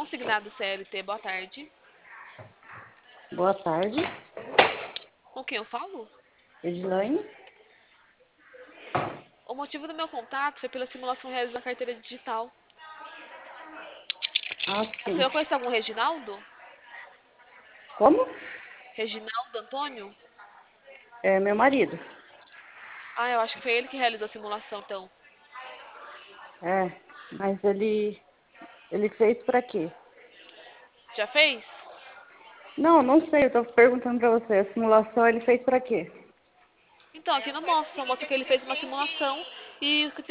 consignado CLT, boa tarde. Boa tarde, Com quem eu falo? Edilane. O motivo do meu contato foi pela simulação realizada da carteira digital. Ah, O sim. senhor conhece algum Reginaldo? Como? Reginaldo Antônio? É meu marido. Ah, eu acho que foi ele que realizou a simulação, então. É, mas ele fez pra quê? Já fez? Não sei, eu tô perguntando pra você. A simulação ele fez pra quê? Então, aqui não mostra, só mostra que ele fez uma simulação e